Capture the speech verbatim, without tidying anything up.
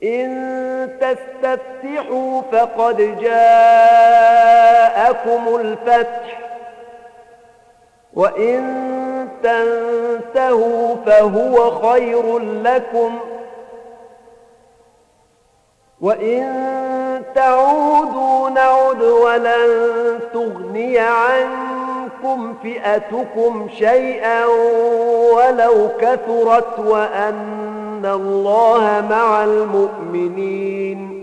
إن تستفتحوا فقد جاءكم الفتح وإن تنتهوا فهو خير لكم وإن تعودوا نعد ولن تغني عنكم فئتكم شيئا ولو كثرت وأن الله مع المؤمنين